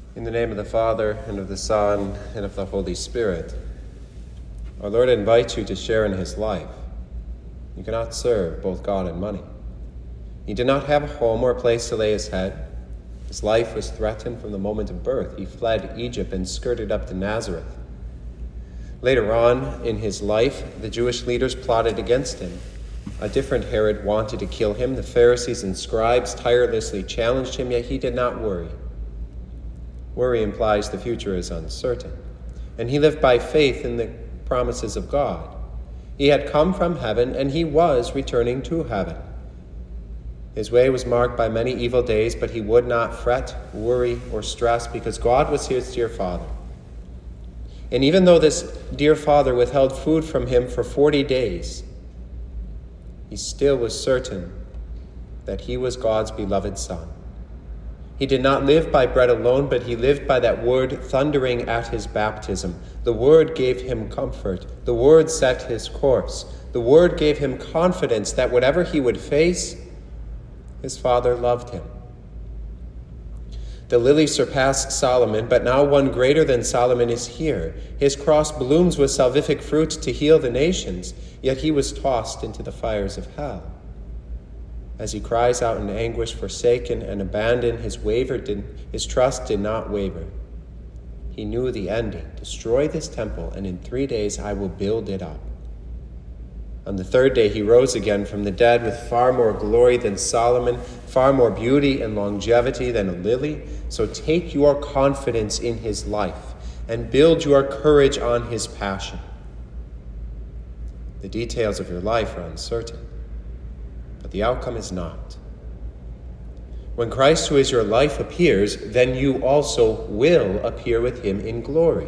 In the name of the Father, and of the Son, and of the Holy Spirit. Our Lord invites you to share in his life. You cannot serve both God and money. He did not have a home or a place to lay his head. His life was threatened from the moment of birth. He fled Egypt and skirted up to Nazareth. Later on in his life, the Jewish leaders plotted against him. A different Herod wanted to kill him. The Pharisees and scribes tirelessly challenged him, yet he did not worry. Worry implies the future is uncertain, and he lived by faith in the promises of God. He had come from heaven, and he was returning to heaven. His way was marked by many evil days, but he would not fret, worry, or stress because God was his dear Father. And even though this dear Father withheld food from him for 40 days, he still was certain that he was God's beloved Son. He did not live by bread alone, but he lived by that word thundering at his baptism. The word gave him comfort. The word set his course. The word gave him confidence that whatever he would face, his Father loved him. The lily surpassed Solomon, but now one greater than Solomon is here. His cross blooms with salvific fruit to heal the nations, yet he was tossed into the fires of hell. As he cries out in anguish, forsaken and abandoned, his trust did not waver. He knew the ending. Destroy this temple, and in 3 days I will build it up. On the third day he rose again from the dead with far more glory than Solomon, far more beauty and longevity than a lily. So take your confidence in his life and build your courage on his passion. The details of your life are uncertain, but the outcome is not. When Christ, who is your life, appears, then you also will appear with him in glory.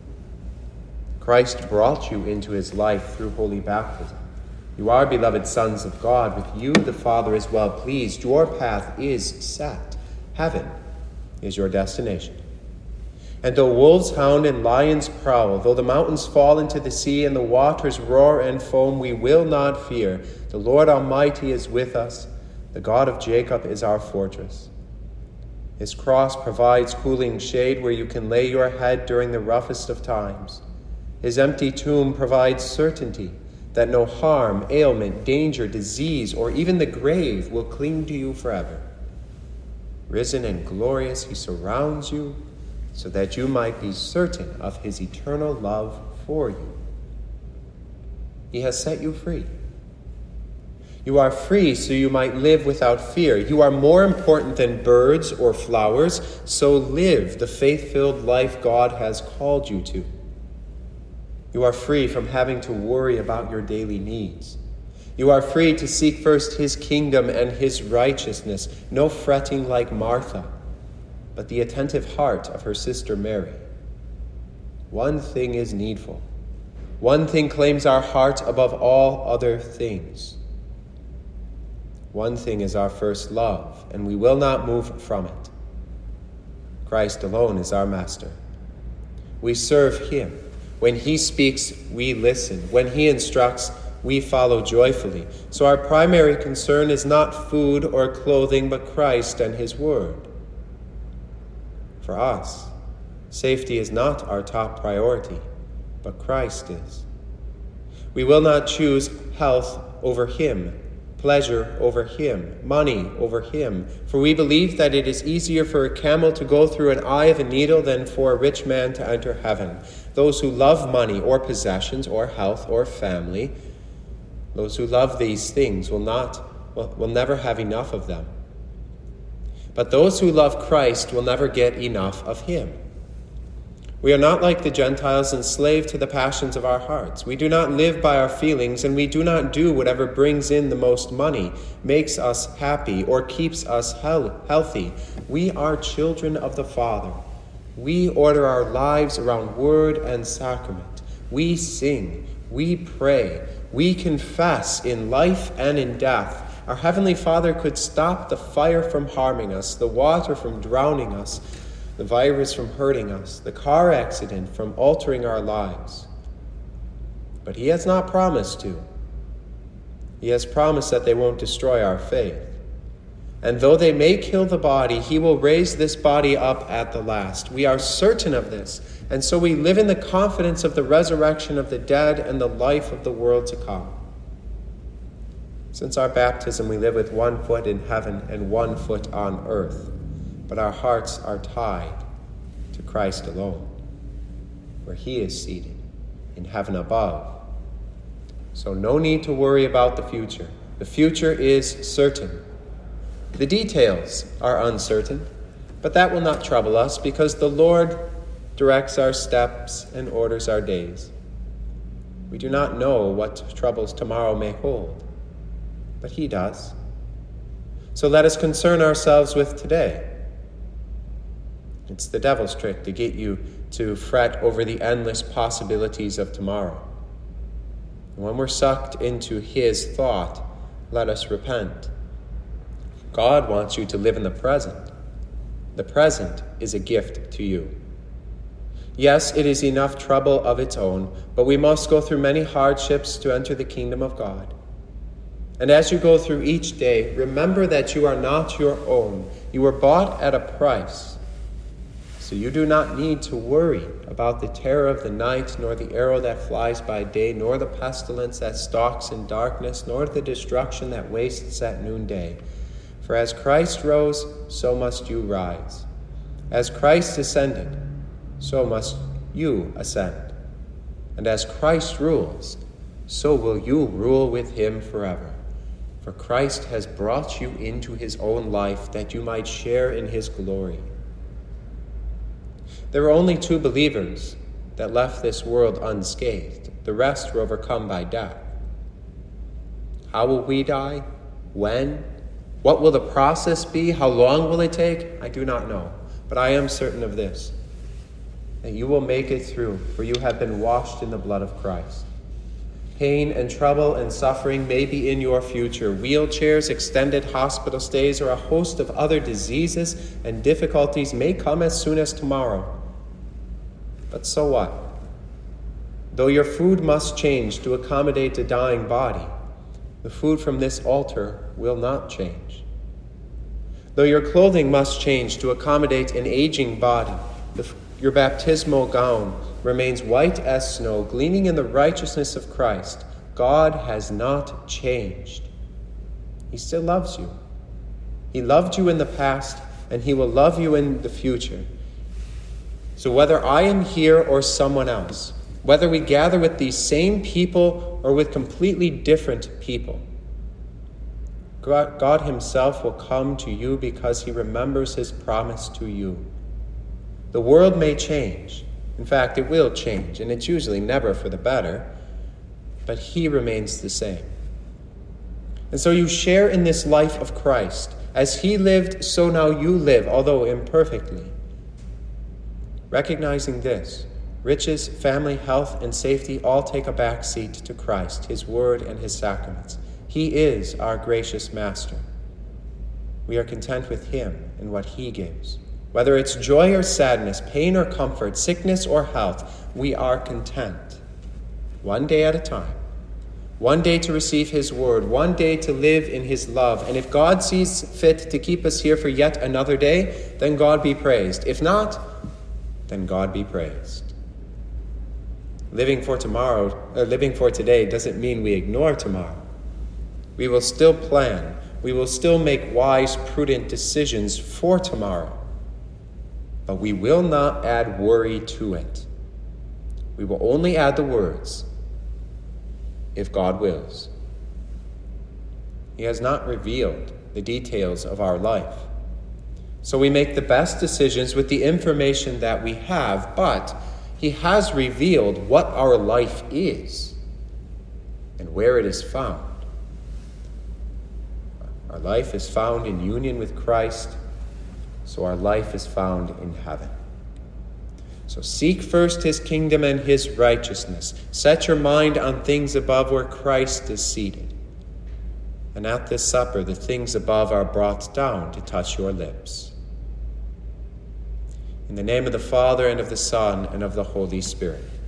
Christ brought you into his life through holy baptism. You are beloved sons of God. With you the Father is well pleased. Your path is set. Heaven is your destination. And though wolves hound and lions prowl, though the mountains fall into the sea and the waters roar and foam, we will not fear. The Lord Almighty is with us. The God of Jacob is our fortress. His cross provides cooling shade where you can lay your head during the roughest of times. His empty tomb provides certainty that no harm, ailment, danger, disease, or even the grave will cling to you forever. Risen and glorious, he surrounds you so that you might be certain of his eternal love for you. He has set you free. You are free so you might live without fear. You are more important than birds or flowers, so live the faith-filled life God has called you to. You are free from having to worry about your daily needs. You are free to seek first his kingdom and his righteousness, no fretting like Martha, but the attentive heart of her sister Mary. One thing is needful. One thing claims our heart above all other things. One thing is our first love, and we will not move from it. Christ alone is our master. We serve him. When he speaks, we listen. When he instructs, we follow joyfully. So our primary concern is not food or clothing, but Christ and his word. For us, safety is not our top priority, but Christ is. We will not choose health over him, pleasure over him, money over him, for we believe that it is easier for a camel to go through an eye of a needle than for a rich man to enter heaven. Those who love money or possessions or health or family, those who love these things will never have enough of them. But those who love Christ will never get enough of him. We are not like the Gentiles enslaved to the passions of our hearts. We do not live by our feelings, and we do not do whatever brings in the most money, makes us happy, or keeps us healthy. We are children of the Father. We order our lives around word and sacrament. We sing, we pray, we confess in life and in death. Our Heavenly Father could stop the fire from harming us, the water from drowning us, the virus from hurting us, the car accident from altering our lives. But he has not promised to. He has promised that they won't destroy our faith. And though they may kill the body, he will raise this body up at the last. We are certain of this, and so we live in the confidence of the resurrection of the dead and the life of the world to come. Since our baptism, we live with one foot in heaven and one foot on earth, but our hearts are tied to Christ alone, where he is seated in heaven above. So no need to worry about the future. The future is certain. The details are uncertain, but that will not trouble us because the Lord directs our steps and orders our days. We do not know what troubles tomorrow may hold, but he does. So let us concern ourselves with today. It's the devil's trick to get you to fret over the endless possibilities of tomorrow. And when we're sucked into his thought, let us repent. God wants you to live in the present. The present is a gift to you. Yes, it is enough trouble of its own, but we must go through many hardships to enter the kingdom of God. And as you go through each day, remember that you are not your own. You were bought at a price. So you do not need to worry about the terror of the night, nor the arrow that flies by day, nor the pestilence that stalks in darkness, nor the destruction that wastes at noonday. For as Christ rose, so must you rise. As Christ ascended, so must you ascend. And as Christ rules, so will you rule with him forever. For Christ has brought you into his own life that you might share in his glory. There were only 2 believers that left this world unscathed. The rest were overcome by death. How will we die? When? What will the process be? How long will it take? I do not know. But I am certain of this, that you will make it through, for you have been washed in the blood of Christ. Pain and trouble and suffering may be in your future. Wheelchairs, extended hospital stays, or a host of other diseases and difficulties may come as soon as tomorrow. But so what? Though your food must change to accommodate a dying body, the food from this altar will not change. Though your clothing must change to accommodate an aging body, your baptismal gown remains white as snow, gleaming in the righteousness of Christ. God has not changed. He still loves you. He loved you in the past, and he will love you in the future. So whether I am here or someone else, whether we gather with these same people or with completely different people, God himself will come to you because he remembers his promise to you. The world may change. In fact, it will change, and it's usually never for the better, but he remains the same. And so you share in this life of Christ. As he lived, so now you live, although imperfectly. Recognizing this, riches, family, health, and safety all take a back seat to Christ, his word, and his sacraments. He is our gracious master. We are content with him and what he gives. Whether it's joy or sadness, pain or comfort, sickness or health, we are content. One day at a time. One day to receive his word. One day to live in his love. And if God sees fit to keep us here for yet another day, then God be praised. If not, then God be praised. Living for today doesn't mean we ignore tomorrow. We will still plan. We will still make wise, prudent decisions for tomorrow. But we will not add worry to it. We will only add the words, if God wills. He has not revealed the details of our life. So we make the best decisions with the information that we have, but he has revealed what our life is and where it is found. Our life is found in union with Christ, so our life is found in heaven. So seek first his kingdom and his righteousness. Set your mind on things above where Christ is seated. And at this supper, the things above are brought down to touch your lips. In the name of the Father, and of the Son, and of the Holy Spirit.